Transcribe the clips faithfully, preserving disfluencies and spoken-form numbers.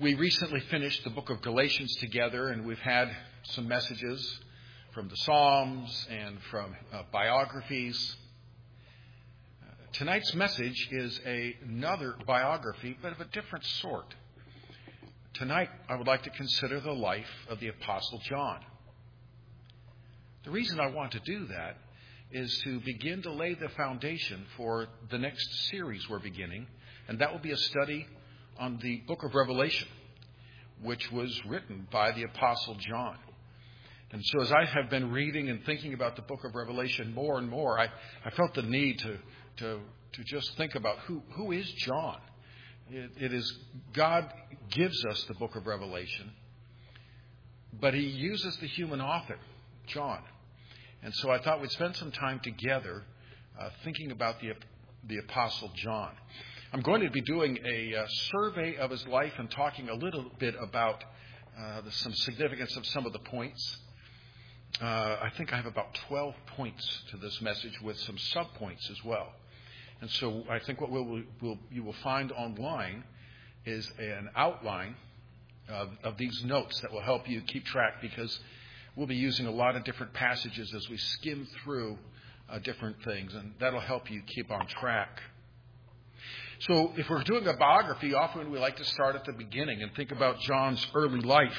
We recently finished the book of Galatians together, and we've had some messages from the Psalms and from uh, biographies. Uh, tonight's message is a, another biography, but of a different sort. Tonight, I would like to consider the life of the Apostle John. The reason I want to do that is to begin to lay the foundation for the next series we're beginning, and that will be a study on the book of Revelation, which was written by the Apostle John. And so as I have been reading and thinking about the book of Revelation more and more, I, I felt the need to, to, to just think about who, who is John. It, it is God gives us the book of Revelation, but he uses the human author, John. And so I thought we'd spend some time together uh, thinking about the, the Apostle John. I'm going to be doing a uh, survey of his life and talking a little bit about uh, the, some significance of some of the points. Uh, I think I have about twelve points to this message with some subpoints as well. And so I think what we'll, we'll, you will find online is an outline of, of these notes that will help you keep track, because we'll be using a lot of different passages as we skim through uh, different things, and that'll help you keep on track. So if we're doing a biography, often we like to start at the beginning and think about John's early life.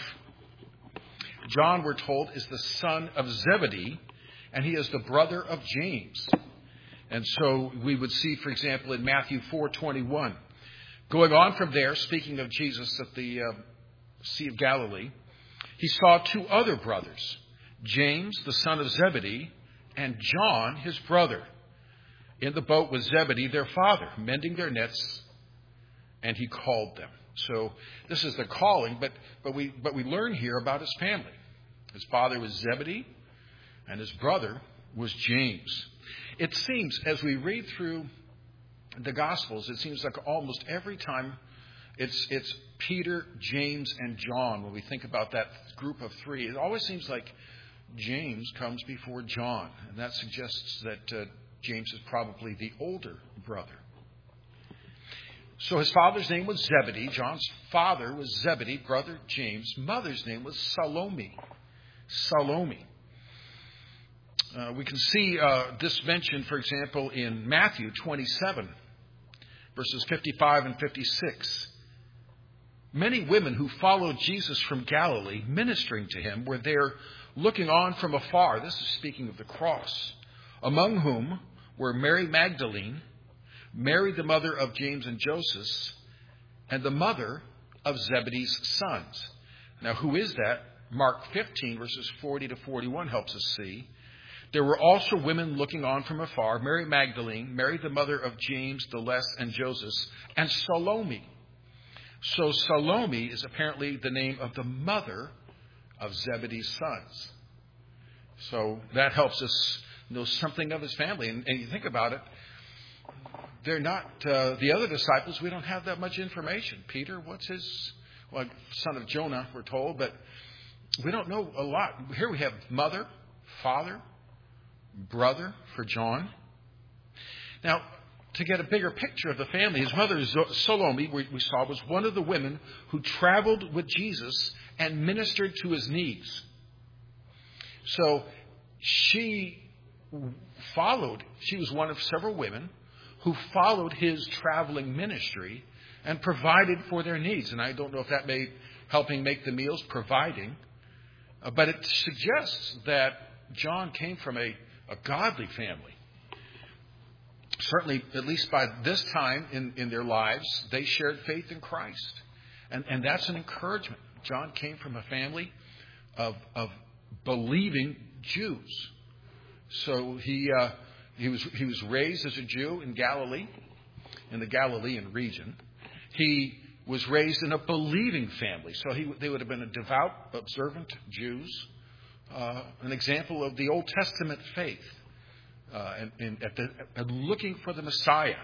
John, we're told, is the son of Zebedee, and he is the brother of James. And so we would see, for example, in Matthew four twenty-one, going on from there, speaking of Jesus at the uh, Sea of Galilee, he saw two other brothers, James, the son of Zebedee, and John, his brother, in the boat with Zebedee, their father, mending their nets, and he called them. So this is the calling, but but we but we learn here about his family. His father was Zebedee, and his brother was James. It seems, as we read through the Gospels, it seems like almost every time it's it's Peter, James, and John. When we think about that group of three, it always seems like James comes before John, and that suggests that uh, James is probably the older brother. So his father's name was Zebedee. John's father was Zebedee, brother James. Mother's name was Salome. Salome. Uh, we can see uh, this mentioned, for example, in Matthew twenty-seven, verses fifty-five and fifty-six. Many women who followed Jesus from Galilee, ministering to him, were there looking on from afar. This is speaking of the cross. Among whom were Mary Magdalene, Mary the mother of James and Joseph, and the mother of Zebedee's sons. Now, who is that? Mark fifteen, verses forty to forty-one helps us see. There were also women looking on from afar, Mary Magdalene, Mary the mother of James the Less and Joseph, and Salome. So Salome is apparently the name of the mother of Zebedee's sons. So that helps us know something of his family. And, and you think about it, they're not, uh, the other disciples, we don't have that much information. Peter, what's his, well, son of Jonah, we're told, but we don't know a lot. Here we have mother, father, brother for John. Now, to get a bigger picture of the family, his mother, Salome, we saw, was one of the women who traveled with Jesus and ministered to his needs. So she followed, she was one of several women who followed his traveling ministry and provided for their needs. And I don't know if that made helping make the meals, providing, uh, but it suggests that John came from a, a godly family. Certainly, at least by this time in, in their lives, they shared faith in Christ. And, and that's an encouragement. John came from a family of, of believing Jews. So he uh, he was he was raised as a Jew in Galilee, in the Galilean region. He was raised in a believing family. So he they would have been a devout, observant Jews, uh, an example of the Old Testament faith. Uh, and, and at the, at looking for the Messiah.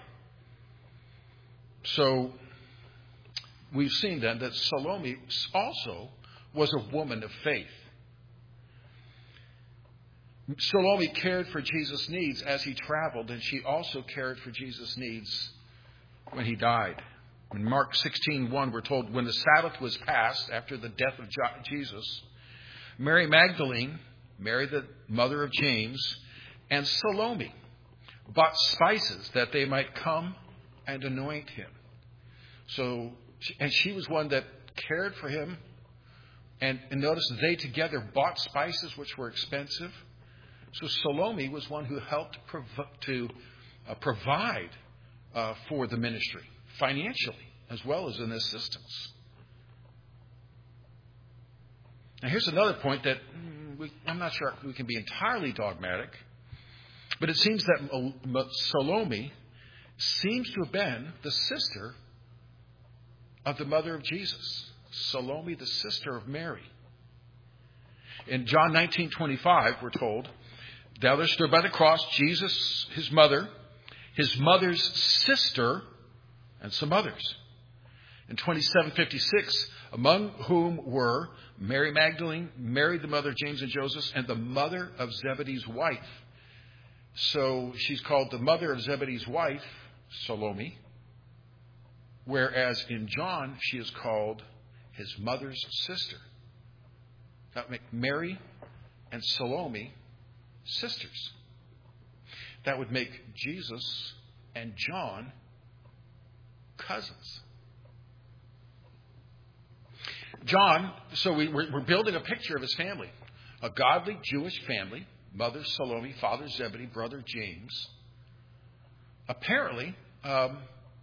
So we've seen then that Salome also was a woman of faith. Salome cared for Jesus' needs as he traveled, and she also cared for Jesus' needs when he died. In Mark sixteen one, we're told, when the Sabbath was passed after the death of Jesus, Mary Magdalene, Mary the mother of James, and Salome bought spices that they might come and anoint him. So, and she was one that cared for him. And, and notice they together bought spices which were expensive. So Salome was one who helped prov- to uh, provide uh, for the ministry financially as well as in assistance. Now here's another point that we, I'm not sure we can be entirely dogmatic, but it seems that Salome seems to have been the sister of the mother of Jesus. Salome, the sister of Mary. In John nineteen twenty-five, we're told, now there stood by the cross Jesus, his mother, his mother's sister, and some others. In twenty-seven fifty-six, among whom were Mary Magdalene, Mary the mother of James and Joseph, and the mother of Zebedee's wife. So she's called the mother of Zebedee's wife, Salome, whereas in John she is called his mother's sister. That would make Mary and Salome sisters. That would make Jesus and John cousins. John, so we, we're, we're building a picture of his family. A godly Jewish family, mother Salome, father Zebedee, brother James. Apparently, um,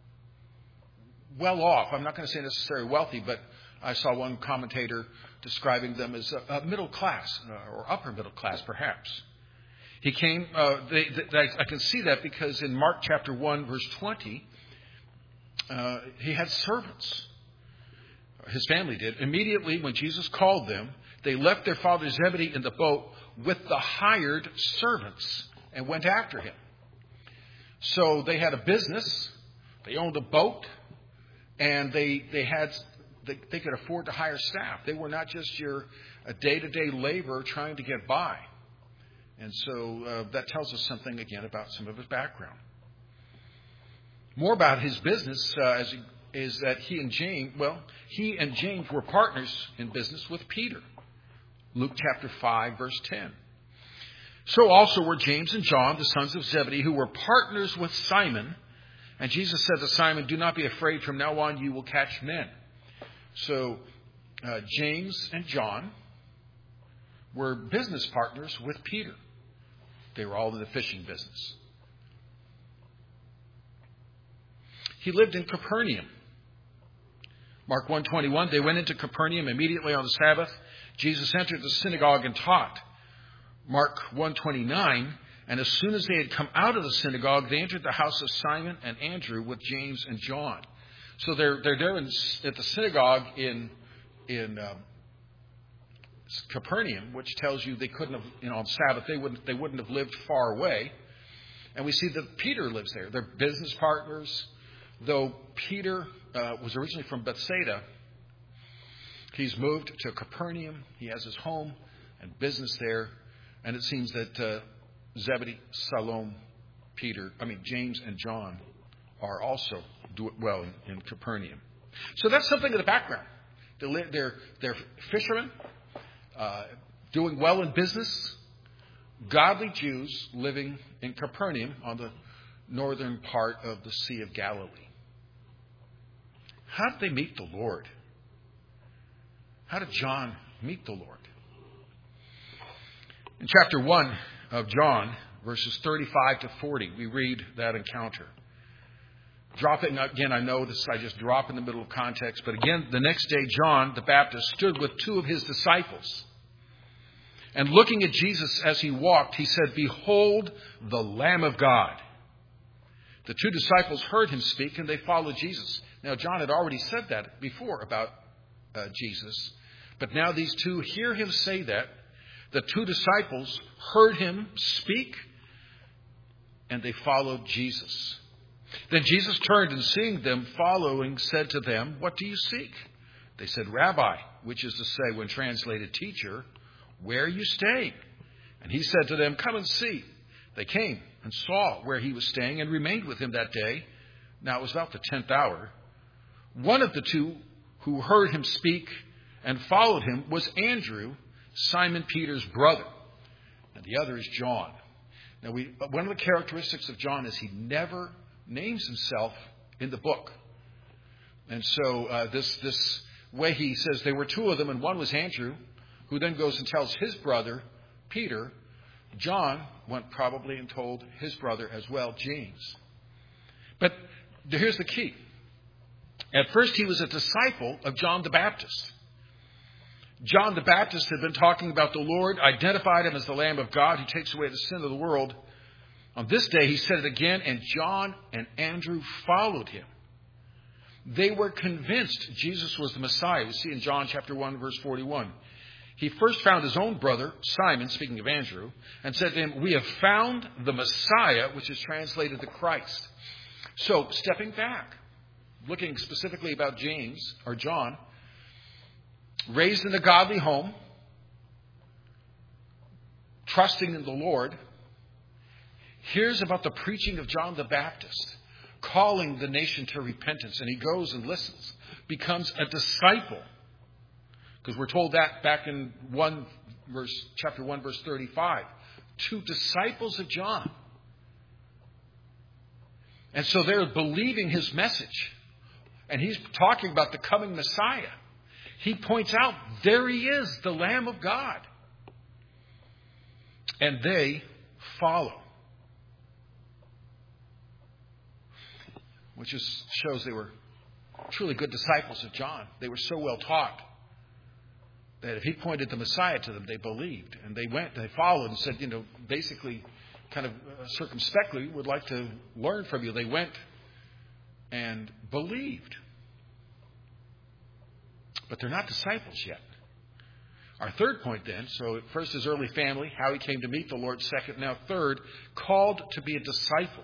well off. I'm not going to say necessarily wealthy, but I saw one commentator describing them as a, a middle class, uh, or upper middle class, perhaps. He came, uh, they, they, I can see that because in Mark chapter one, verse twenty, uh, he had servants. His family did. Immediately when Jesus called them, they left their father Zebedee in the boat with the hired servants and went after him. So they had a business, they owned a boat, and they they had they, they could afford to hire staff. They were not just your a day-to-day laborer trying to get by. And so uh, that tells us something again about some of his background. More about his business uh, as he, is that he and James, well, he and James were partners in business with Peter. Luke chapter five, verse ten. So also were James and John, the sons of Zebedee, who were partners with Simon. And Jesus said to Simon, do not be afraid. From now on you will catch men. So uh, James and John were business partners with Peter. They were all in the fishing business. He lived in Capernaum. Mark one twenty-one, they went into Capernaum immediately on the Sabbath. Jesus entered the synagogue and taught. Mark one twenty-nine, and as soon as they had come out of the synagogue, they entered the house of Simon and Andrew with James and John. So they're they're there in, at the synagogue in in um, Capernaum, which tells you they couldn't have, you know, on Sabbath they wouldn't they wouldn't have lived far away. And we see that Peter lives there. They're business partners. Though Peter uh, was originally from Bethsaida, he's moved to Capernaum. He has his home and business there. And it seems that uh, Zebedee, Salome, Peter, I mean, James and John are also do well in, in Capernaum. So that's something in the background. They're, they're, they're fishermen, uh, doing well in business, godly Jews living in Capernaum on the northern part of the Sea of Galilee. How did they meet the Lord? How did John meet the Lord? In chapter one of John, verses thirty-five to forty, we read that encounter. Dropping again, I know this, I just drop in the middle of context, but again, the next day, John the Baptist stood with two of his disciples. And looking at Jesus as he walked, he said, "Behold the Lamb of God." The two disciples heard him speak and they followed Jesus. Now, John had already said that before about uh, Jesus. But now these two hear him say that. The two disciples heard him speak and they followed Jesus. Then Jesus turned and seeing them following said to them, "What do you seek?" They said, "Rabbi," which is to say, when translated, teacher, "where are you staying?" And he said to them, "Come and see." They came and saw where he was staying and remained with him that day. Now it was about the tenth hour. One of the two who heard him speak and followed him was Andrew, Simon Peter's brother, and the other is John. Now, we, one of the characteristics of John is he never names himself in the book. And so uh, this, this way he says there were two of them, and one was Andrew, who then goes and tells his brother, Peter. John went probably and told his brother as well, James. But here's the key. At first, he was a disciple of John the Baptist. John the Baptist had been talking about the Lord, identified him as the Lamb of God who takes away the sin of the world. On this day, he said it again, and John and Andrew followed him. They were convinced Jesus was the Messiah. We see in John chapter one, verse forty-one. He first found his own brother, Simon, speaking of Andrew, and said to him, "We have found the Messiah," which is translated the Christ. So, stepping back, looking specifically about James, or John, raised in a godly home, trusting in the Lord, hears about the preaching of John the Baptist, calling the nation to repentance, and he goes and listens, becomes a disciple. Because we're told that back in one verse, chapter one, verse thirty-five. Two disciples of John. And so they're believing his message. And he's talking about the coming Messiah. He points out, there he is, the Lamb of God. And they follow. Which is, shows they were truly good disciples of John. They were so well taught that if he pointed the Messiah to them, they believed. And they went, they followed and said, you know, basically, kind of circumspectly, would like to learn from you. They went and believed. But they're not disciples yet. Our third point then, so first his early family, how he came to meet the Lord. Second, now third, called to be a disciple.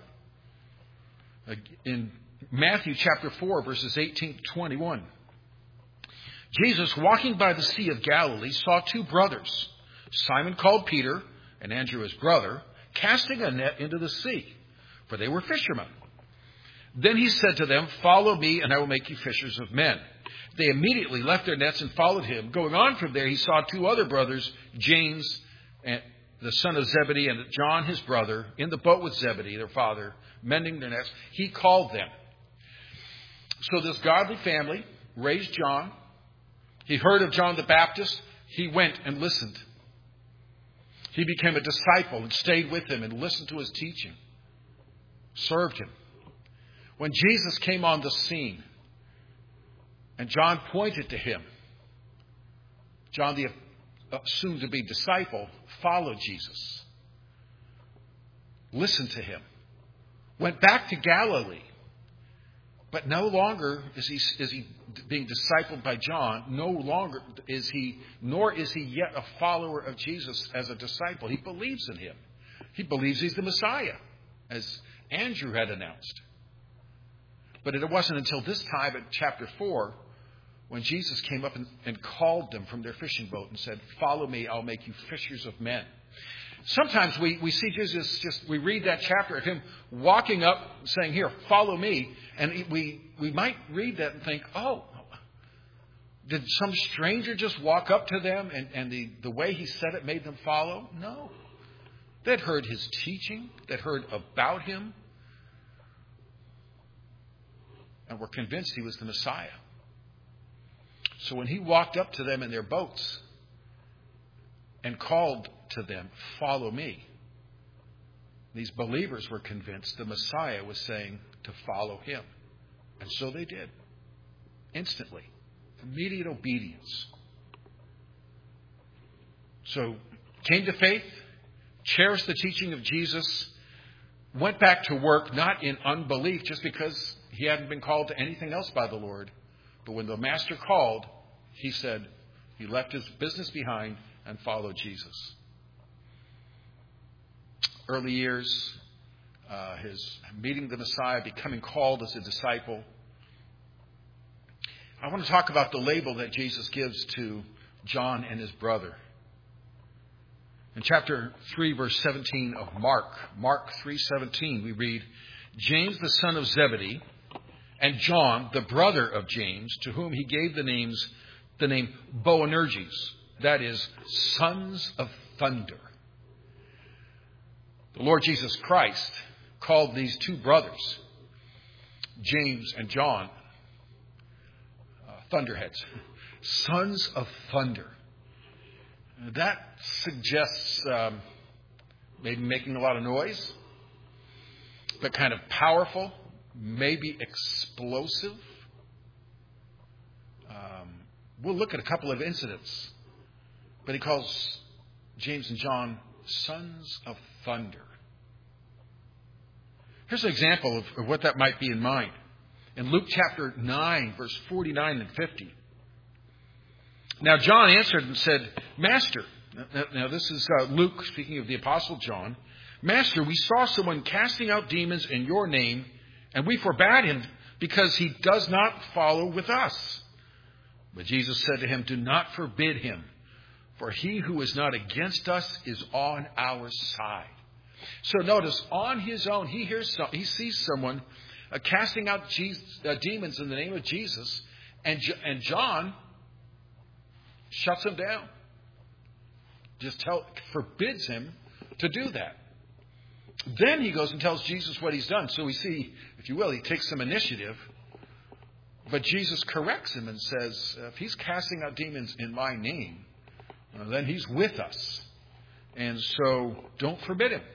In Matthew chapter four, verses eighteen to twenty-one. Jesus, walking by the Sea of Galilee, saw two brothers, Simon called Peter, and Andrew his brother, casting a net into the sea, for they were fishermen. Then he said to them, "Follow me, and I will make you fishers of men." They immediately left their nets and followed him. Going on from there, he saw two other brothers, James, the son of Zebedee, and John his brother, in the boat with Zebedee, their father, mending their nets. He called them. So this godly family raised John. He heard of John the Baptist. He went and listened. He became a disciple and stayed with him and listened to his teaching. Served him. When Jesus came on the scene and John pointed to him, John, the soon-to-be disciple, followed Jesus. Listened to him. Went back to Galilee. But no longer is he, is he being discipled by John. No longer is he, nor is he yet a follower of Jesus as a disciple. He believes in him. He believes he's the Messiah, as Andrew had announced. But it wasn't until this time in chapter four when Jesus came up and, and called them from their fishing boat and said, "Follow me, I'll make you fishers of men." Sometimes we, we see Jesus just, we read that chapter of him walking up saying, "Here, follow me." And we, we might read that and think, oh, did some stranger just walk up to them and, and the, the way he said it made them follow? No. They'd heard his teaching. They'd heard about him. And were convinced he was the Messiah. So when he walked up to them in their boats and called to them, "Follow me," these believers were convinced the Messiah was saying to follow him. And so they did. Instantly. Immediate obedience. So, came to faith, cherished the teaching of Jesus, went back to work, not in unbelief, just because he hadn't been called to anything else by the Lord. But when the Master called, he said he left his business behind and followed Jesus. Early years, uh, his meeting the Messiah, becoming called as a disciple. I want to talk about the label that Jesus gives to John and his brother. In chapter three, verse seventeen of Mark, Mark three seventeen, we read, "James the son of Zebedee and John, the brother of James, to whom he gave the names, the name Boanerges, that is, sons of thunder. The Lord Jesus Christ called these two brothers, James and John, uh, thunderheads, sons of thunder. That suggests um, maybe making a lot of noise, but kind of powerful, maybe explosive. Um, we'll look at a couple of incidents, but he calls James and John sons of thunder. Here's an example of, of what that might be in mind. In Luke chapter nine, verse forty-nine and fifty. Now John answered and said, Master, now, now this is uh, Luke speaking of the Apostle John. Master, we saw someone casting out demons in your name, and we forbade him because he does not follow with us. But Jesus said to him, do not forbid him, for he who is not against us is on our side. So notice, on his own, he hears some, he sees someone uh, casting out Jesus, uh, demons in the name of Jesus, and and John shuts him down. Just tell, forbids him to do that. Then he goes and tells Jesus what he's done. So we see, if you will, he takes some initiative. But Jesus corrects him and says, if he's casting out demons in my name, uh, then he's with us. And so don't forbid him.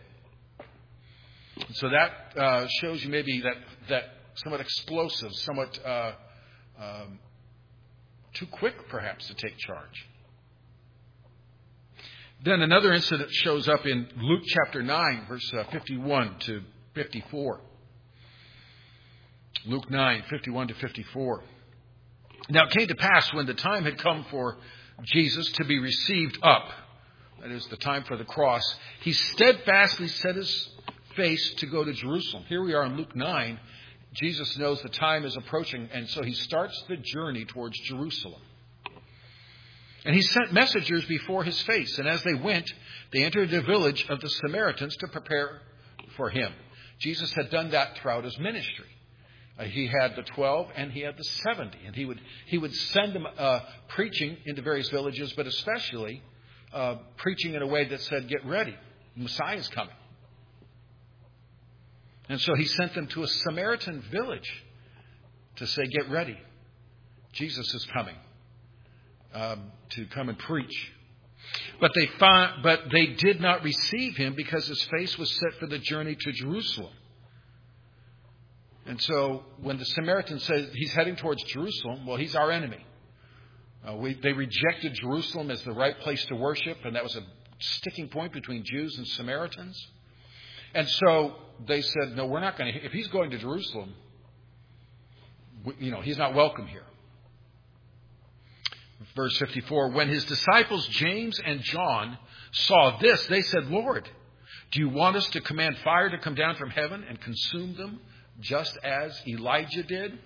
So that uh, shows you maybe that, that somewhat explosive, somewhat uh, um, too quick perhaps to take charge. Then another incident shows up in Luke chapter nine, verse uh, fifty-one to fifty-four. Luke nine, fifty-one to fifty-four. Now it came to pass when the time had come for Jesus to be received up, that is the time for the cross, he steadfastly set his face to go to Jerusalem. Here we are in Luke nine. Jesus knows the time is approaching, and so he starts the journey towards Jerusalem. And he sent messengers before his face, and as they went, they entered the village of the Samaritans to prepare for him. Jesus had done that throughout his ministry. Uh, he had the twelve and he had the seventy, and he would he would send them uh, preaching into various villages, but especially uh, preaching in a way that said, "Get ready, the Messiah is coming." And so he sent them to a Samaritan village to say, "Get ready, Jesus is coming." Um, to come and preach. But they found, but they did not receive him because his face was set for the journey to Jerusalem. And so when the Samaritan says he's heading towards Jerusalem, well, he's our enemy. Uh, we, they rejected Jerusalem as the right place to worship, and that was a sticking point between Jews and Samaritans. And so they said, no, we're not going to, if he's going to Jerusalem, we, you know, he's not welcome here. Verse fifty-four, when his disciples James and John saw this, they said, Lord, do you want us to command fire to come down from heaven and consume them just as Elijah did?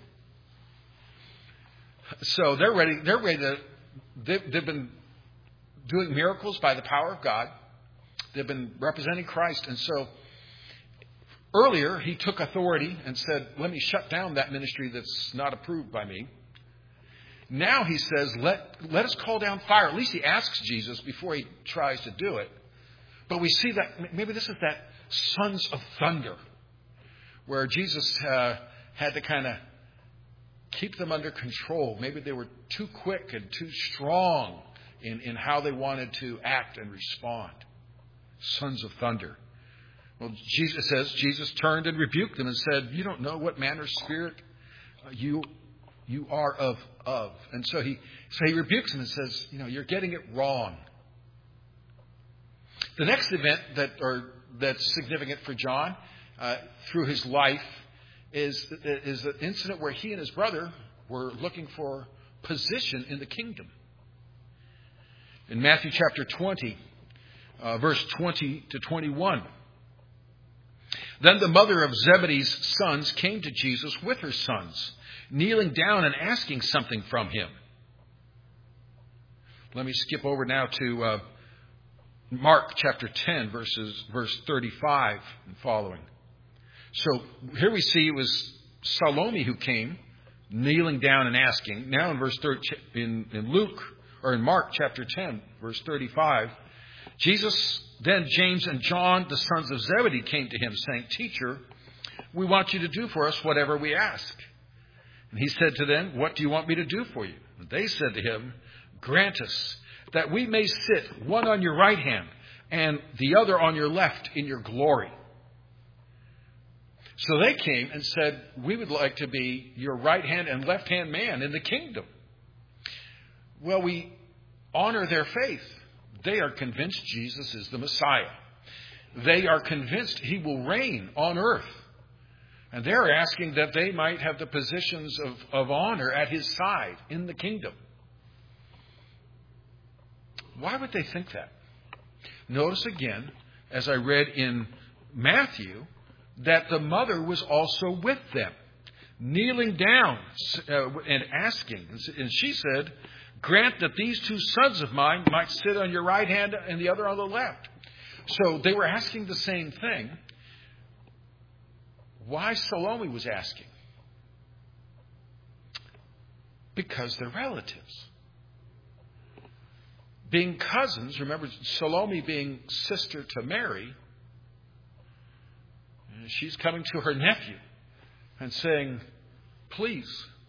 So they're ready. They're ready to, they've, they've been doing miracles by the power of God. They've been representing Christ. And so earlier he took authority and said, let me shut down that ministry that's not approved by me. Now he says, let, let us call down fire. At least he asks Jesus before he tries to do it. But we see that maybe this is that sons of thunder, where Jesus uh, had to kind of keep them under control. Maybe they were too quick and too strong in, in how they wanted to act and respond. Sons of thunder. Well, Jesus says, Jesus turned and rebuked them and said, you don't know what manner of spirit you you are of of. And so he so he rebukes them and says, you know, you're getting it wrong. The next event that or that's significant for John uh, through his life is is an incident where he and his brother were looking for position in the kingdom. In Matthew chapter twenty, uh, verse twenty to twenty-one. Then the mother of Zebedee's sons came to Jesus with her sons, kneeling down and asking something from him. Let me skip over now to uh, Mark chapter ten, verses verse thirty-five and following. So here we see it was Salome who came, kneeling down and asking. Now in verse thirty, in, in Luke, or in Mark chapter ten, verse thirty-five, Jesus, then James and John, the sons of Zebedee, came to him, saying, Teacher, we want you to do for us whatever we ask. And he said to them, What do you want me to do for you? And they said to him, Grant us that we may sit one on your right hand and the other on your left in your glory. So they came and said, We would like to be your right hand and left hand man in the kingdom. Well, we honor their faith. They are convinced Jesus is the Messiah. They are convinced he will reign on earth. And they're asking that they might have the positions of, of honor at his side in the kingdom. Why would they think that? Notice again, as I read in Matthew, that the mother was also with them, kneeling down uh, and asking. And she said, Grant that these two sons of mine might sit on your right hand and the other on the left. So they were asking the same thing. Why Salome was asking? Because they're relatives. Being cousins, remember Salome being sister to Mary, she's coming to her nephew and saying, Please,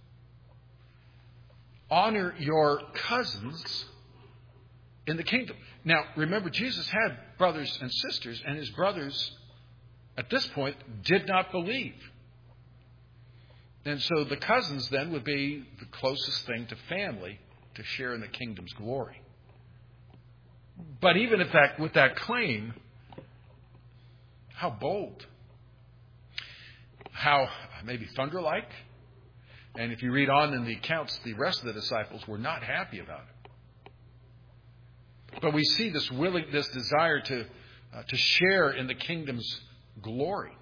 honor your cousins in the kingdom. Now, remember, Jesus had brothers and sisters, and his brothers, at this point, did not believe. And so the cousins then would be the closest thing to family to share in the kingdom's glory. But even if that, with that claim, how bold. How maybe thunder-like. And if you read on in the accounts, the rest of the disciples were not happy about it. But we see this willing, this desire to uh, to share in the kingdom's glory.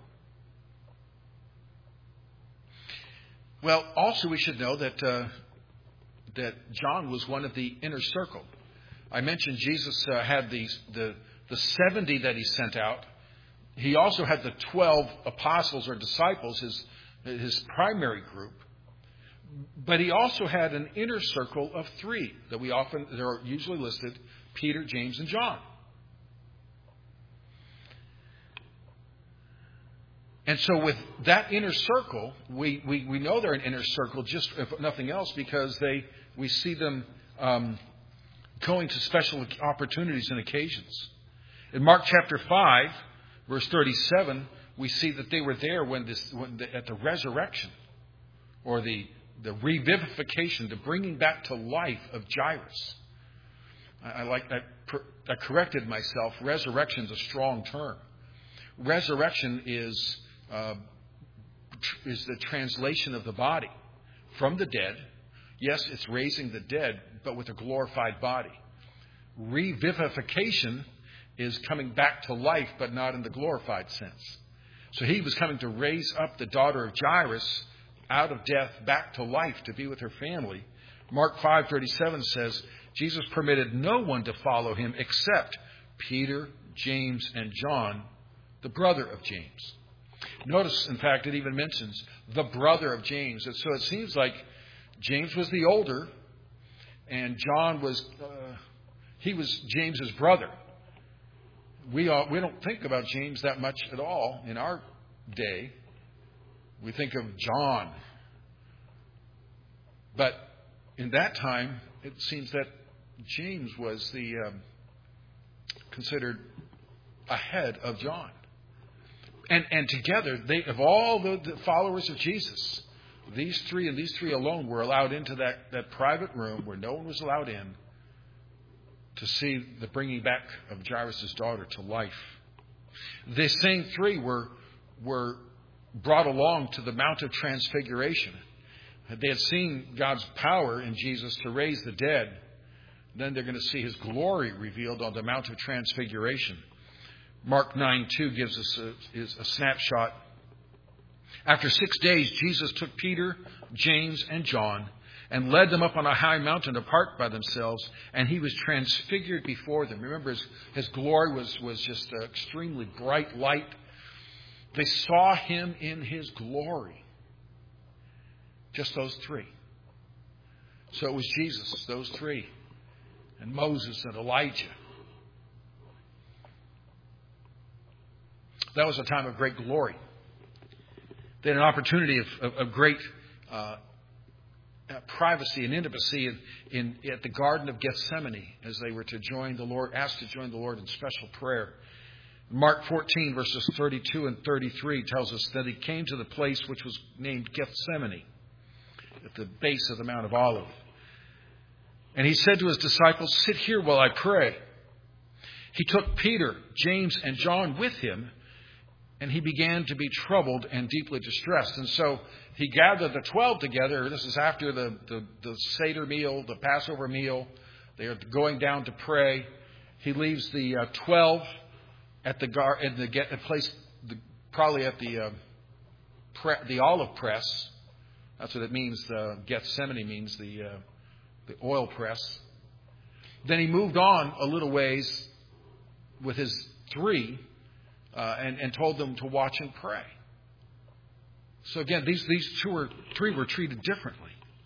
Well, also we should know that uh, that John was one of the inner circle. I mentioned Jesus uh, had the, the the seventy that he sent out. He also had the twelve apostles or disciples, his his primary group. But he also had an inner circle of three that we often, they're usually listed, Peter, James, and John. And so with that inner circle, we, we, we know they're an inner circle, just if nothing else, because they we see them um, going to special opportunities and occasions. In Mark chapter five, verse thirty-seven, we see that they were there when this when the, at the resurrection, or the the revivification, the bringing back to life of Jairus. I, I like I, I corrected myself. Resurrection is a strong term. Resurrection is uh, tr- is the translation of the body from the dead. Yes, it's raising the dead, but with a glorified body. Revivification is coming back to life, but not in the glorified sense. So he was coming to raise up the daughter of Jairus out of death back to life to be with her family. Mark five thirty-seven says, Jesus permitted no one to follow him except Peter, James, and John, the brother of James. Notice, in fact, it even mentions the brother of James. And so it seems like James was the older, and John was, uh, he was James's brother. We all, we don't think about James that much at all in our day. We think of John. But in that time, it seems that James was the um, considered ahead of John. And and together, they of all the, the followers of Jesus, these three and these three alone were allowed into that, that private room where no one was allowed in to see the bringing back of Jairus' daughter to life. The same three were were brought along to the Mount of Transfiguration. They had seen God's power in Jesus to raise the dead. Then they're going to see his glory revealed on the Mount of Transfiguration. Mark nine two gives us a, is a snapshot. After six days, Jesus took Peter, James, and John and led them up on a high mountain apart by themselves, and he was transfigured before them. Remember, his, his glory was, was just an extremely bright light. They saw him in his glory. Just those three. So it was Jesus, those three, and Moses and Elijah. That was a time of great glory. They had an opportunity of, of, of great uh, privacy and intimacy in, in at the Garden of Gethsemane as they were to join the Lord, asked to join the Lord in special prayer. Mark fourteen, verses thirty-two and thirty-three tells us that he came to the place which was named Gethsemane, at the base of the Mount of Olives. And he said to his disciples, "Sit here while I pray." He took Peter, James, and John with him, and he began to be troubled and deeply distressed. And so he gathered the twelve together. This is after the, the, the Seder meal, the Passover meal. They are going down to pray. He leaves the uh, twelve at the gar in the get place, the, probably at the uh, pre, the olive press. That's what it means. Uh, Gethsemane means the uh, the oil press. Then he moved on a little ways with his three. Uh, and, and told them to watch and pray. So again, these these two or three were treated differently.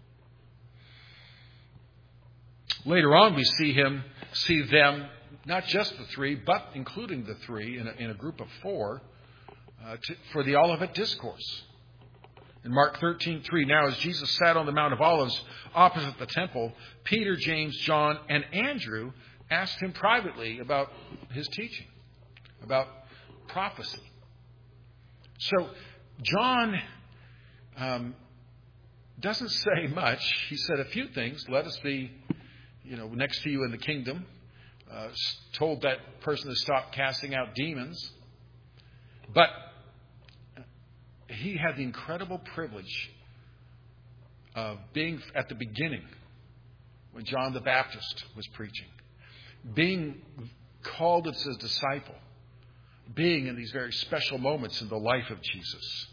Later on, we see him, see them, not just the three, but including the three in a, in a group of four, uh, to, for the Olivet Discourse. In Mark thirteen three, now as Jesus sat on the Mount of Olives opposite the temple, Peter, James, John, and Andrew asked him privately about his teaching, about prophecy. So John um, doesn't say much. He said a few things. Let us be, you know, next to you in the kingdom. Uh, told that person to stop casting out demons. But he had the incredible privilege of being at the beginning when John the Baptist was preaching, being called as his disciple, being in these very special moments in the life of Jesus.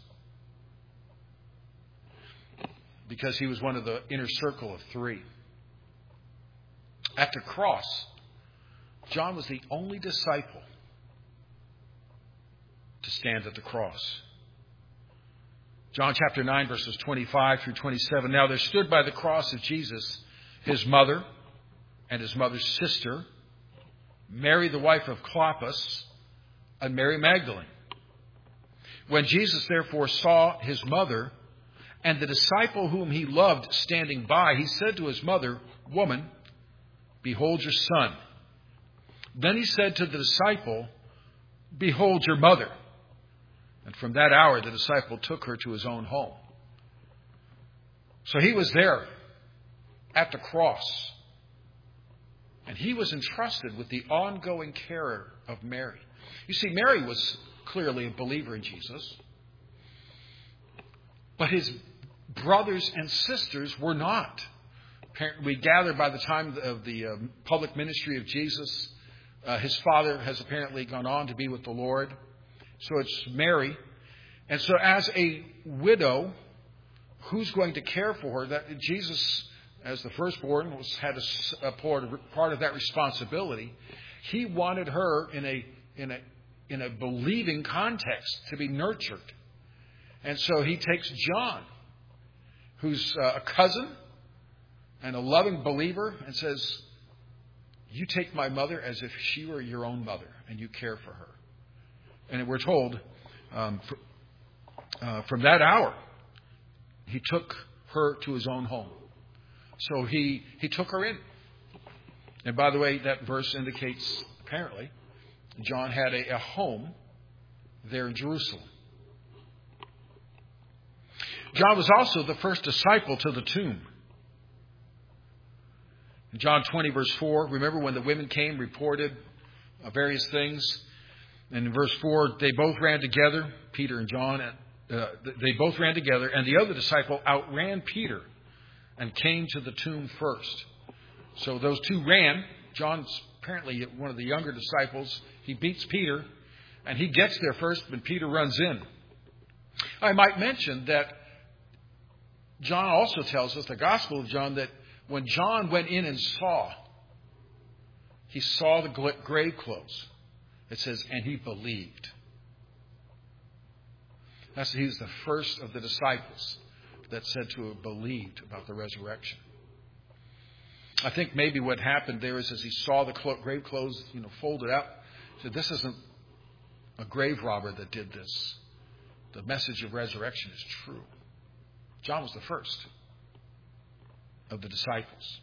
Because he was one of the inner circle of three. At the cross, John was the only disciple to stand at the cross. John chapter nine, verses twenty-five through twenty-seven. Now there stood by the cross of Jesus his mother and his mother's sister, Mary the wife of Clopas, and Mary Magdalene. When Jesus therefore saw his mother and the disciple whom he loved standing by, he said to his mother, "Woman, behold your son." Then he said to the disciple, "Behold your mother." And from that hour the disciple took her to his own home. So he was there at the cross. And he was entrusted with the ongoing care of Mary. You see, Mary was clearly a believer in Jesus. But his brothers and sisters were not. We gather by the time of the um, public ministry of Jesus, uh, his father has apparently gone on to be with the Lord. So it's Mary. And so as a widow, who's going to care for her? That Jesus, as the firstborn, was, had a, a part, of, part of that responsibility. He wanted her in a in a in a believing context to be nurtured. And so he takes John, who's a cousin and a loving believer, and says, "You take my mother as if she were your own mother, and you care for her." And we're told um, for, uh, from that hour, he took her to his own home. So he, he took her in. And by the way, that verse indicates, apparently, John had a, a home there in Jerusalem. John was also the first disciple to the tomb. In John twenty, verse four, remember when the women came, reported uh, various things. And in verse four, they both ran together, Peter and John. Uh, they both ran together, and the other disciple outran Peter and came to the tomb first. So those two ran. John's apparently one of the younger disciples. He beats Peter, and he gets there first, but Peter runs in. I might mention that John also tells us, the Gospel of John, that when John went in and saw, he saw the grave clothes. It says, and he believed. That's, he was the first of the disciples that's said to have believed about the resurrection. I think maybe what happened there is as he saw the clo- grave clothes, you know, folded up, he said, this isn't a grave robber that did this. The message of resurrection is true. John was the first of the disciples.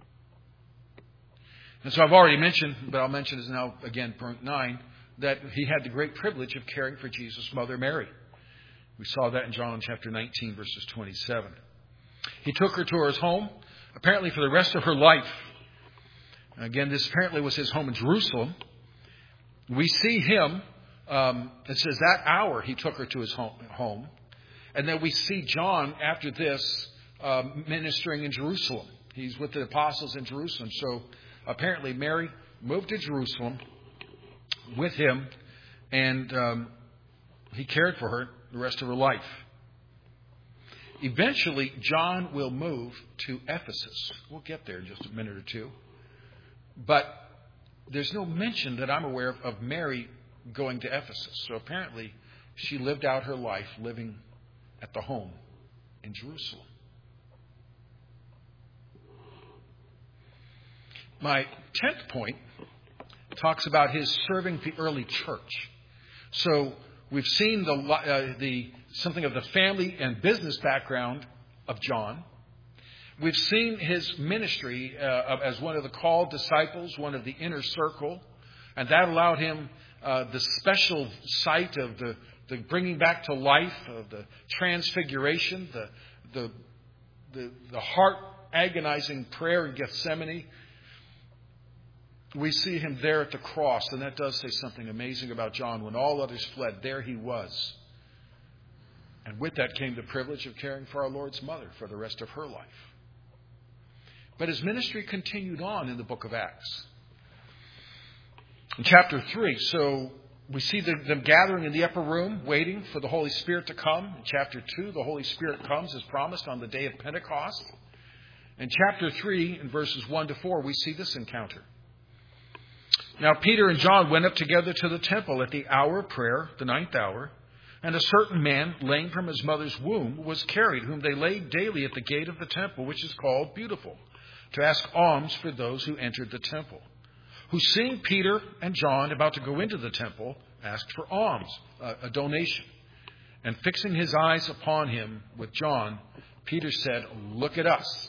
And so I've already mentioned, but I'll mention this now again, point nine, that he had the great privilege of caring for Jesus' mother Mary. We saw that in John chapter nineteen, verses twenty-seven. He took her to his home, apparently for the rest of her life. Again, this apparently was his home in Jerusalem. We see him, um, it says that hour he took her to his home. And then we see John, after this, uh, ministering in Jerusalem. He's with the apostles in Jerusalem. So apparently Mary moved to Jerusalem with him, and um, he cared for her the rest of her life. Eventually, John will move to Ephesus. We'll get there in just a minute or two. But there's no mention that I'm aware of of Mary going to Ephesus. So apparently, she lived out her life living at the home in Jerusalem. My tenth point talks about his serving the early church. So we've seen the, uh, the something of the family and business background of John. We've seen his ministry uh, as one of the called disciples, one of the inner circle, and that allowed him uh, the special sight of the, the bringing back to life of the transfiguration, the the the, the heart agonizing prayer in Gethsemane. We see him there at the cross, and that does say something amazing about John. When all others fled, there he was. And with that came the privilege of caring for our Lord's mother for the rest of her life. But his ministry continued on in the book of Acts. In chapter three, so we see them gathering in the upper room, waiting for the Holy Spirit to come. In chapter two, the Holy Spirit comes as promised on the day of Pentecost. In chapter three, in verses one to four, we see this encounter. Now Peter and John went up together to the temple at the hour of prayer, the ninth hour, and a certain man, lame from his mother's womb, was carried, whom they laid daily at the gate of the temple, which is called Beautiful, to ask alms for those who entered the temple, who, seeing Peter and John about to go into the temple, asked for alms, a, a donation. And fixing his eyes upon him with John, Peter said, "Look at us."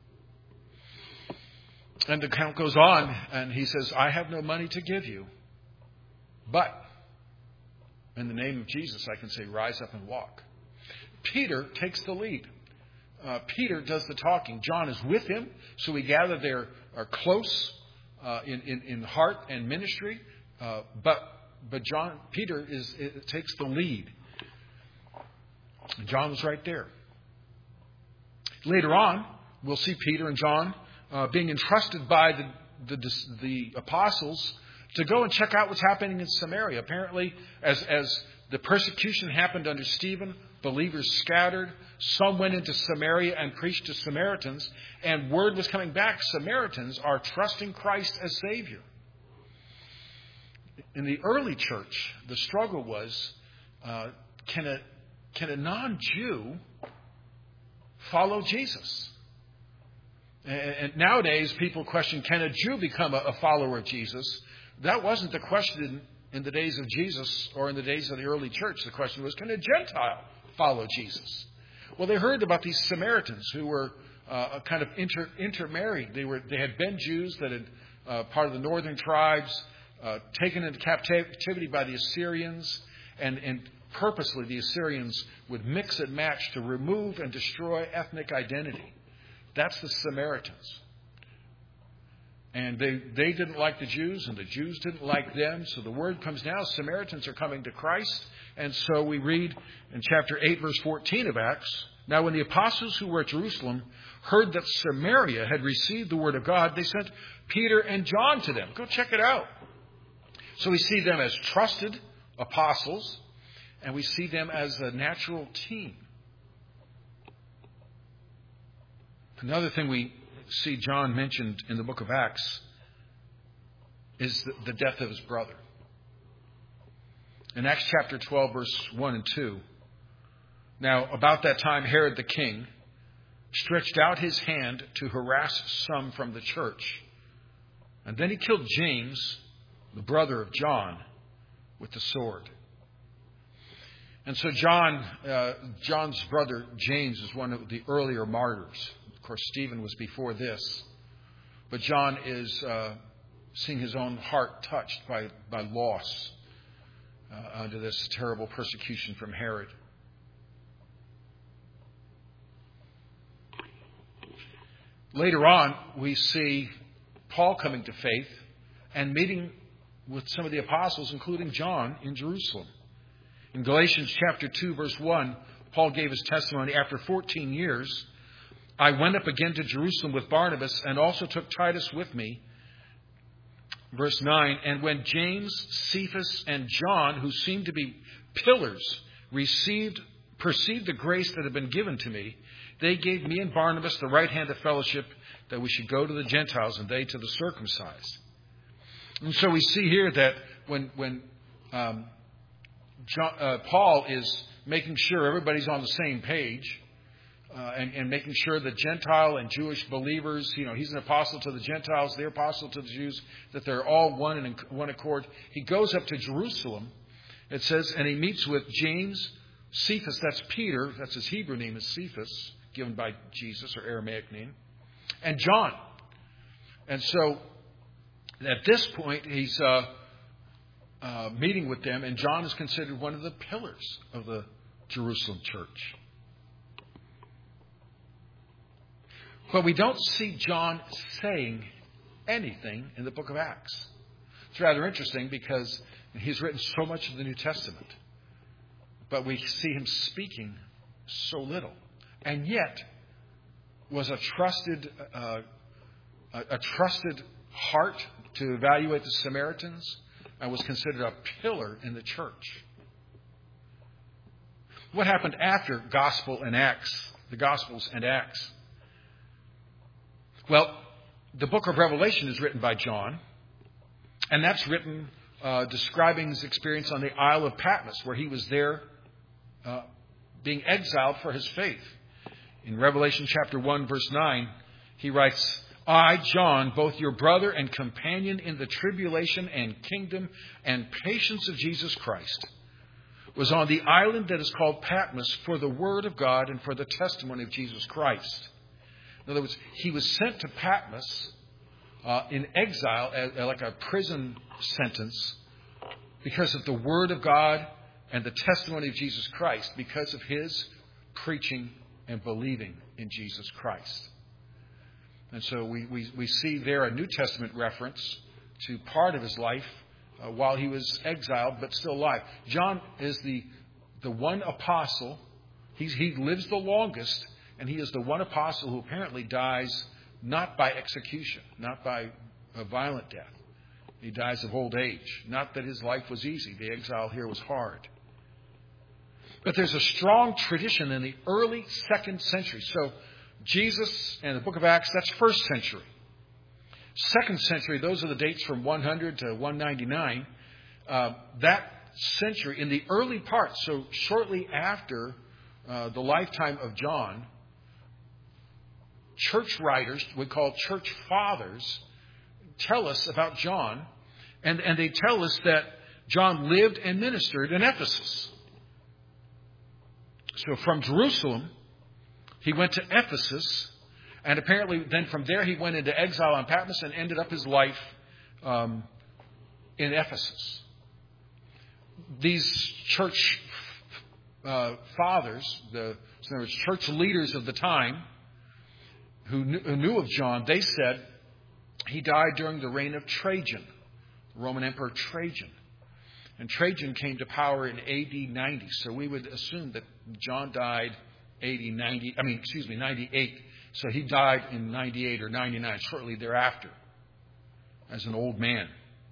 And the account goes on, and he says, "I have no money to give you, but in the name of Jesus, I can say, rise up and walk." Peter takes the lead. Uh, Peter does the talking. John is with him, so we gather they are close uh, in, in, in heart and ministry. Uh, but but John Peter is it takes the lead. And John was right there. Later on, we'll see Peter and John uh, being entrusted by the, the the apostles to go and check out what's happening in Samaria. Apparently, as as the persecution happened under Stephen, believers scattered. Some went into Samaria and preached to Samaritans, and word was coming back. Samaritans are trusting Christ as Savior. In the early church, the struggle was, uh, can a can a non-Jew follow Jesus? And, and nowadays, people question, can a Jew become a, a follower of Jesus? That wasn't the question in the days of Jesus or in the days of the early church. The question was, can a Gentile follow Jesus? Well, they heard about these Samaritans who were uh, kind of inter, intermarried. They were they had been Jews that had uh, part of the northern tribes, uh, taken into captivity by the Assyrians, and, and purposely the Assyrians would mix and match to remove and destroy ethnic identity. That's the Samaritans. And they, they didn't like the Jews, and the Jews didn't like them. So the word comes now, Samaritans are coming to Christ. And so we read in chapter eight, verse fourteen of Acts, "Now when the apostles who were at Jerusalem heard that Samaria had received the word of God, they sent Peter and John to them." Go check it out. So we see them as trusted apostles, and we see them as a natural team. Another thing we see John mentioned in the book of Acts is the, the death of his brother. In Acts chapter twelve, verse one and two, Now, about that time, Herod the king stretched out his hand to harass some from the church. And then he killed James, the brother of John, with the sword. And so John, uh, John's brother James is one of the earlier martyrs. Of course, Stephen was before this. But John is uh, seeing his own heart touched by, by loss uh, under this terrible persecution from Herod. Later on, we see Paul coming to faith and meeting with some of the apostles, including John, in Jerusalem. In Galatians chapter two, verse one, Paul gave his testimony. After fourteen years, I went up again to Jerusalem with Barnabas and also took Titus with me. Verse nine, and when James, Cephas, and John, who seemed to be pillars, received, perceived the grace that had been given to me, they gave me and Barnabas the right hand of fellowship that we should go to the Gentiles and they to the circumcised. And so we see here that when when um, John, uh, Paul is making sure everybody's on the same page uh, and, and making sure that Gentile and Jewish believers, you know, he's an apostle to the Gentiles, they're apostle to the Jews, that they're all one and in one accord. He goes up to Jerusalem, it says, and he meets with James, Cephas, that's Peter, that's his Hebrew name is Cephas, given by Jesus, or Aramaic name, and John. And so at this point, he's uh, uh, meeting with them, and John is considered one of the pillars of the Jerusalem church. But we don't see John saying anything in the book of Acts. It's rather interesting because he's written so much of the New Testament, but we see him speaking so little. And yet, was a trusted, uh, a, a trusted heart to evaluate the Samaritans, and was considered a pillar in the church. What happened after Gospel and Acts, the Gospels and Acts? Well, the book of Revelation is written by John, and that's written uh, describing his experience on the Isle of Patmos, where he was there uh, being exiled for his faith. In Revelation chapter one, verse nine, he writes, I, John, both your brother and companion in the tribulation and kingdom and patience of Jesus Christ, was on the island that is called Patmos for the word of God and for the testimony of Jesus Christ. In other words, he was sent to Patmos uh, in exile, as, like a prison sentence, because of the word of God and the testimony of Jesus Christ, because of his preaching and believing in Jesus Christ. And so we, we, we see there a New Testament reference to part of his life uh, while he was exiled, but still alive. John is the the one apostle. He's, he lives the longest, and he is the one apostle who apparently dies not by execution, not by a violent death. He dies of old age. Not that his life was easy. The exile here was hard. But there's a strong tradition in the early second century. So Jesus and the book of Acts, that's first century. Second century, those are the dates from one hundred to one ninety-nine. Uh, that century, in the early part, so shortly after uh, the lifetime of John, church writers, we call church fathers, tell us about John. And, and they tell us that John lived and ministered in Ephesus. So from Jerusalem, he went to Ephesus, and apparently then from there he went into exile on Patmos and ended up his life um, in Ephesus. These church uh, fathers, the so there church leaders of the time who knew, who knew of John, they said he died during the reign of Trajan, Roman Emperor Trajan. And Trajan came to power in A D ninety, so we would assume that John died A D ninety, I mean, excuse me, ninety-eight. So he died in ninety-eight or ninety-nine, shortly thereafter, as an old man.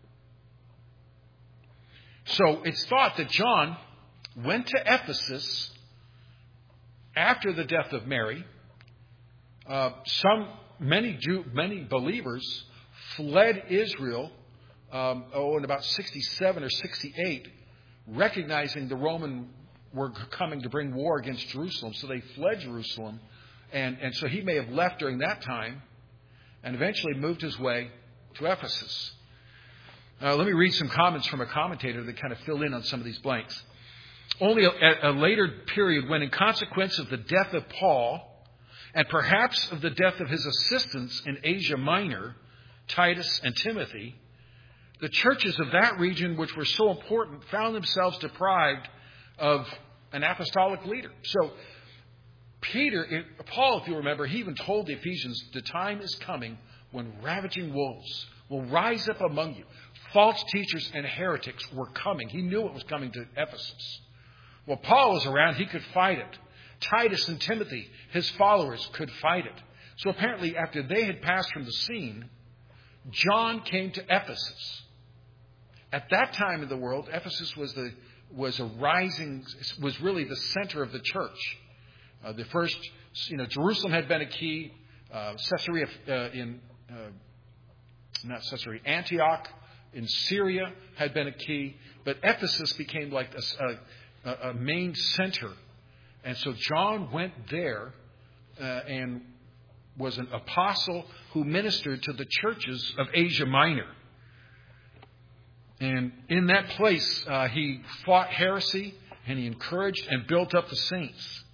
So it's thought that John went to Ephesus after the death of Mary. Uh, some, many Jew, many believers fled Israel. Um, oh, in about sixty-seven or sixty-eight, recognizing the Roman were coming to bring war against Jerusalem, so they fled Jerusalem. And, and so he may have left during that time and eventually moved his way to Ephesus. Uh, let me read some comments from a commentator that kind of fill in on some of these blanks. Only at a later period, when in consequence of the death of Paul, and perhaps of the death of his assistants in Asia Minor, Titus and Timothy, the churches of that region, which were so important, found themselves deprived of an apostolic leader. So Peter, Paul, if you remember, he even told the Ephesians, the time is coming when ravaging wolves will rise up among you. False teachers and heretics were coming. He knew it was coming to Ephesus. Well, Paul was around. He could fight it. Titus and Timothy, his followers, could fight it. So apparently, after they had passed from the scene, John came to Ephesus. At that time in the world, Ephesus was the was a rising, was really the center of the church. Uh, the first, you know, Jerusalem had been a key. Uh, Caesarea uh, in, uh, not Caesarea, Antioch in Syria had been a key. But Ephesus became like a, a, a main center. And so John went there uh, and was an apostle who ministered to the churches of Asia Minor. And in that place, uh, he fought heresy and he encouraged and built up the saints.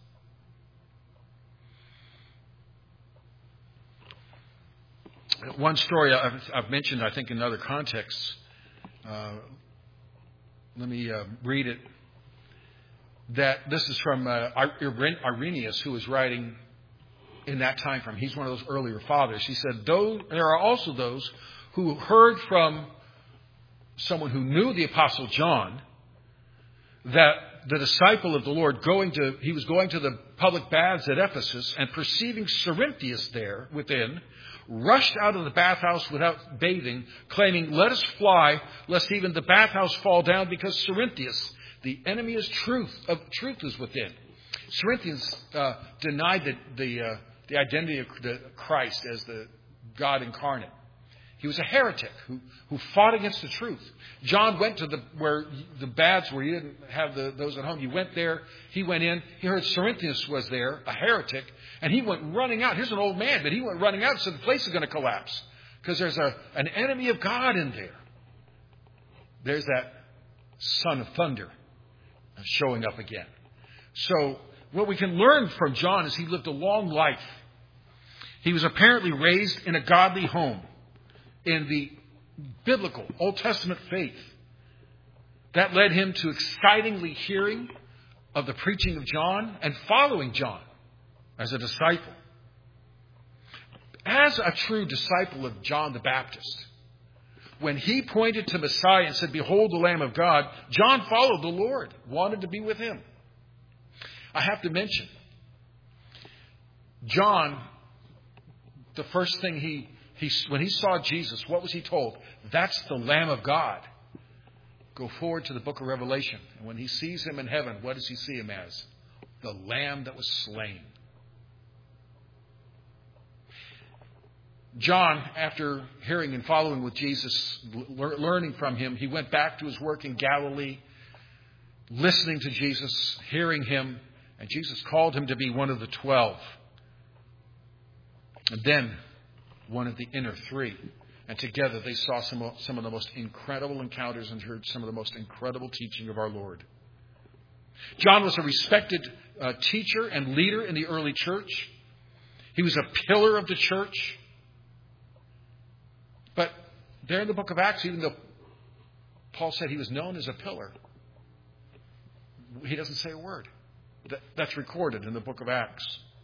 One story I've, I've mentioned, I think, in other contexts. Uh, let me uh, read it. That this is from uh, Irenaeus, who was writing in that time frame. He's one of those earlier fathers. He said, "Though there are also those who heard from someone who knew the Apostle John that the disciple of the Lord going to he was going to the public baths at Ephesus, and perceiving Cerinthius there within, rushed out of the bathhouse without bathing, claiming, 'Let us fly, lest even the bathhouse fall down, because Cerinthius, the enemy of truth, of truth is within.'" Cerinthius uh, denied the the, uh, the identity of the Christ as the God incarnate. He was a heretic who, who fought against the truth. John went to the where the baths where he didn't have the, those at home. He went there. He went in. He heard Cerinthius was there, a heretic, and he went running out. Here's an old man, but he went running out, so the place is going to collapse because there's a an enemy of God in there. There's that son of thunder showing up again. So what we can learn from John is he lived a long life. He was apparently raised in a godly home, in the biblical Old Testament faith. That led him to excitingly hearing of the preaching of John and following John as a disciple. As a true disciple of John the Baptist, when he pointed to Messiah and said, "Behold the Lamb of God," John followed the Lord, wanted to be with him. I have to mention, John, the first thing he He, when he saw Jesus, what was he told? That's the Lamb of God. Go forward to the book of Revelation. And when he sees him in heaven, what does he see him as? The Lamb that was slain. John, after hearing and following with Jesus, learning from him, he went back to his work in Galilee, listening to Jesus, hearing him, and Jesus called him to be one of the twelve. And then one of the inner three. And together they saw some of, some of the most incredible encounters and heard some of the most incredible teaching of our Lord. John was a respected uh, teacher and leader in the early church. He was a pillar of the church. But there in the book of Acts, even though Paul said he was known as a pillar, he doesn't say a word. That, that's recorded in the book of Acts.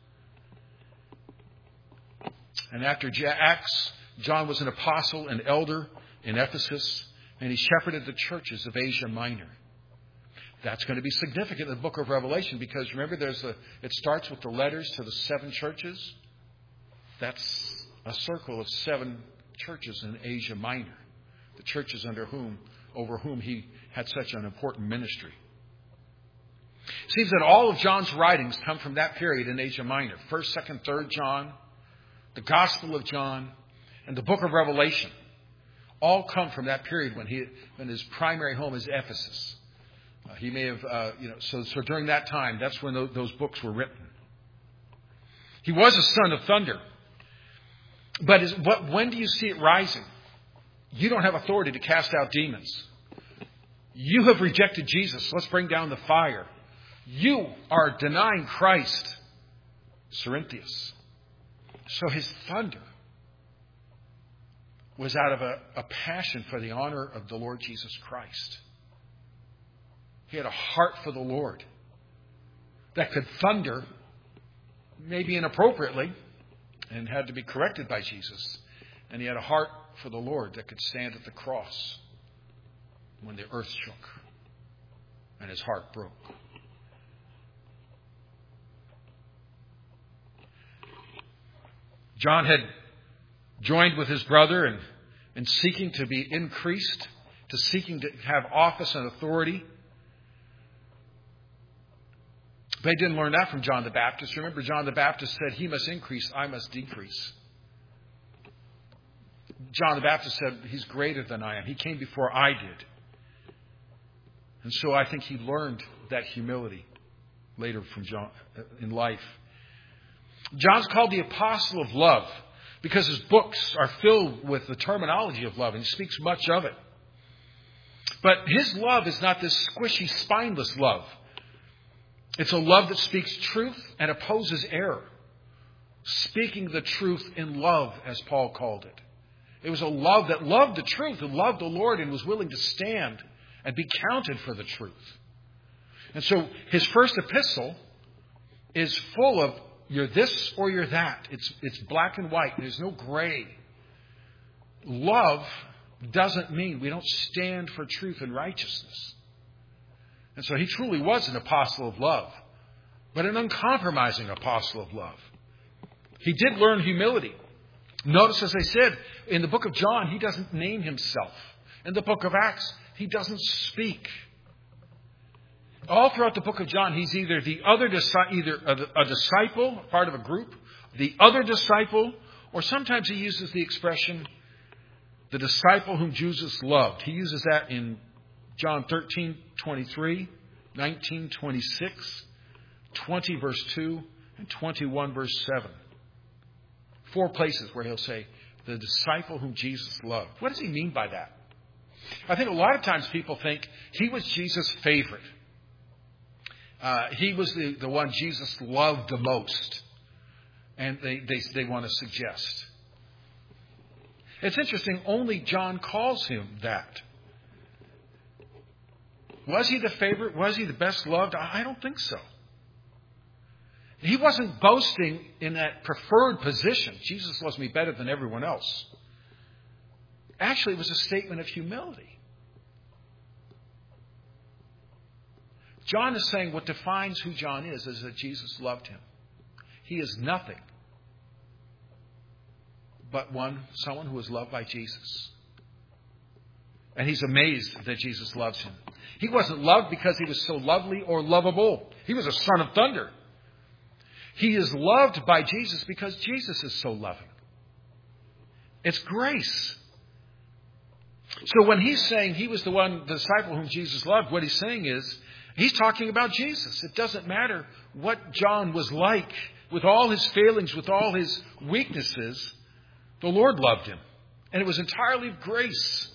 And after Acts, John was an apostle and elder in Ephesus, and he shepherded the churches of Asia Minor. That's going to be significant in the book of Revelation, because remember, there's a, it starts with the letters to the seven churches. That's a circle of seven churches in Asia Minor, the churches under whom, over whom he had such an important ministry. It seems that all of John's writings come from that period in Asia Minor. First, Second, Third John, the Gospel of John, and the book of Revelation all come from that period when he when his primary home is Ephesus. Uh, he may have, uh, you know, so, so during that time, that's when those, those books were written. He was a son of thunder. But is, what, when do you see it rising? You don't have authority to cast out demons. You have rejected Jesus. Let's bring down the fire. You are denying Christ. Cerinthius. So his thunder was out of a, a passion for the honor of the Lord Jesus Christ. He had a heart for the Lord that could thunder, maybe inappropriately, and had to be corrected by Jesus. And he had a heart for the Lord that could stand at the cross when the earth shook and his heart broke. John had joined with his brother in, in seeking to be increased, to seeking to have office and authority. They didn't learn that from John the Baptist. Remember, John the Baptist said, he must increase, I must decrease. John the Baptist said, he's greater than I am. He came before I did. And so I think he learned that humility later from John in life. John's called the apostle of love because his books are filled with the terminology of love, and he speaks much of it. But his love is not this squishy, spineless love. It's a love that speaks truth and opposes error. Speaking the truth in love, as Paul called it. It was a love that loved the truth and loved the Lord and was willing to stand and be counted for the truth. And so his first epistle is full of you're this or you're that. It's, it's black and white. There's no gray. Love doesn't mean we don't stand for truth and righteousness. And so he truly was an apostle of love, but an uncompromising apostle of love. He did learn humility. Notice, as I said, in the book of John, he doesn't name himself. In the book of Acts, he doesn't speak. All throughout the book of John, he's either the other, either a disciple, part of a group, the other disciple, or sometimes he uses the expression, the disciple whom Jesus loved. He uses that in John thirteen twenty-three, nineteen twenty-six, twenty verse two, and twenty-one verse seven. Four places where he'll say, the disciple whom Jesus loved. What does he mean by that? I think a lot of times people think he was Jesus' favorite. Uh, he was the, the one Jesus loved the most. And they, they, they want to suggest. It's interesting, only John calls him that. Was he the favorite? Was he the best loved? I don't think so. He wasn't boasting in that preferred position. Jesus loves me better than everyone else. Actually, it was a statement of humility. John is saying what defines who John is, is that Jesus loved him. He is nothing but one, someone who is loved by Jesus. And he's amazed that Jesus loves him. He wasn't loved because he was so lovely or lovable. He was a son of thunder. He is loved by Jesus because Jesus is so loving. It's grace. So when he's saying he was the one, the disciple whom Jesus loved, what he's saying is, he's talking about Jesus. It doesn't matter what John was like, with all his failings, with all his weaknesses, the Lord loved him. And it was entirely of grace.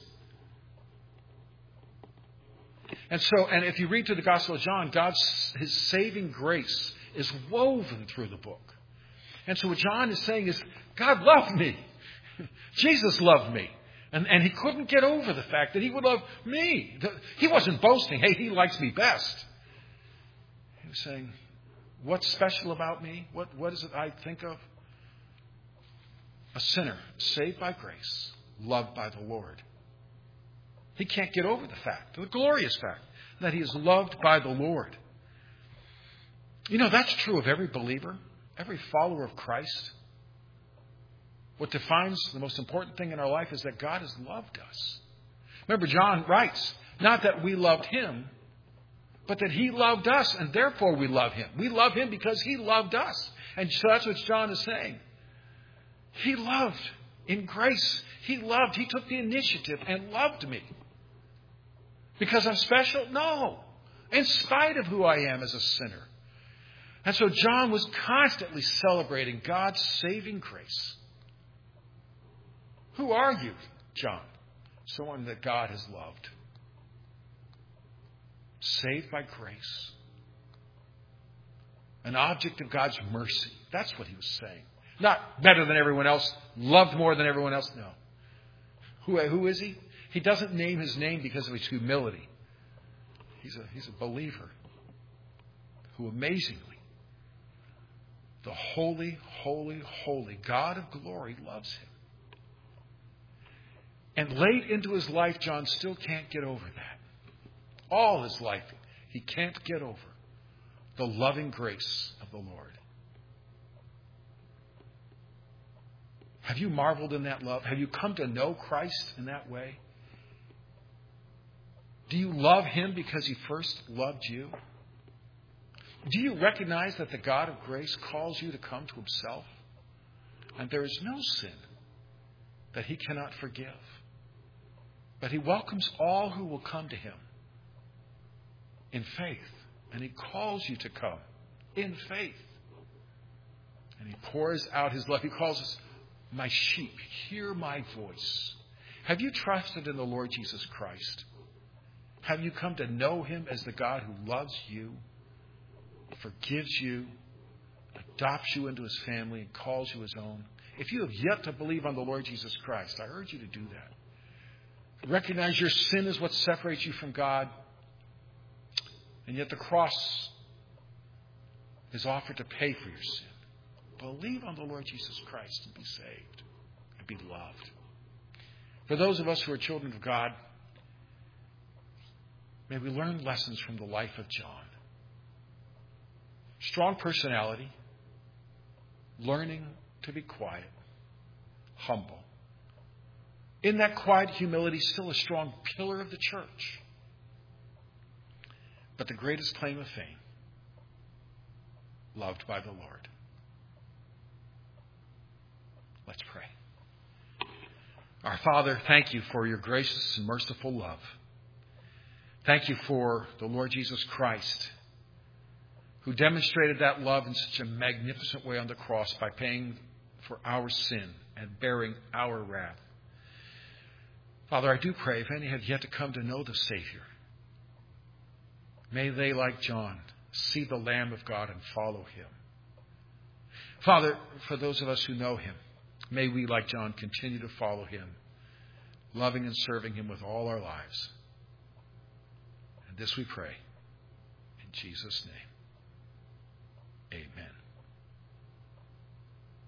And so, and if you read through the Gospel of John, God's, his saving grace is woven through the book. And so what John is saying is, God loved me. Jesus loved me. And, and he couldn't get over the fact that he would love me. He wasn't boasting, hey, he likes me best. He was saying, what's special about me? What, what is it I think of? A sinner saved by grace, loved by the Lord. He can't get over the fact, the glorious fact, that he is loved by the Lord. You know, that's true of every believer, every follower of Christ. What defines the most important thing in our life is that God has loved us. Remember, John writes, not that we loved him, but that he loved us, and therefore we love him. We love him because he loved us. And so that's what John is saying. He loved in grace. He loved. He took the initiative and loved me. Because I'm special? No. in spite of who I am as a sinner. And so John was constantly celebrating God's saving grace. Who are you, John? Someone that God has loved. Saved by grace. An object of God's mercy. That's what he was saying. Not better than everyone else, loved more than everyone else. No. Who, who is he? He doesn't name his name because of his humility. He's a, he's a believer who amazingly, the holy, holy, holy God of glory loves him. And late into his life, John still can't get over that. All his life, he can't get over the loving grace of the Lord. Have you marveled in that love? Have you come to know Christ in that way? Do you love him because he first loved you? Do you recognize that the God of grace calls you to come to himself? And there is no sin that he cannot forgive. But he welcomes all who will come to him in faith. And he calls you to come in faith. And he pours out his love. He calls us, my sheep, hear my voice. Have you trusted in the Lord Jesus Christ? Have you come to know him as the God who loves you, forgives you, adopts you into his family, and calls you his own? If you have yet to believe on the Lord Jesus Christ, I urge you to do that. Recognize your sin is what separates you from God. And yet the cross is offered to pay for your sin. Believe on the Lord Jesus Christ and be saved and be loved. For those of us who are children of God, may we learn lessons from the life of John. Strong personality, learning to be quiet, humble. In that quiet humility, still a strong pillar of the church. But the greatest claim of fame, loved by the Lord. Let's pray. Our Father, thank you for your gracious and merciful love. Thank you for the Lord Jesus Christ, who demonstrated that love in such a magnificent way on the cross by paying for our sin and bearing our wrath. Father, I do pray if any have yet to come to know the Savior, may they, like John, see the Lamb of God and follow him. Father, for those of us who know him, may we, like John, continue to follow him, loving and serving him with all our lives. And this we pray in Jesus' name. Amen.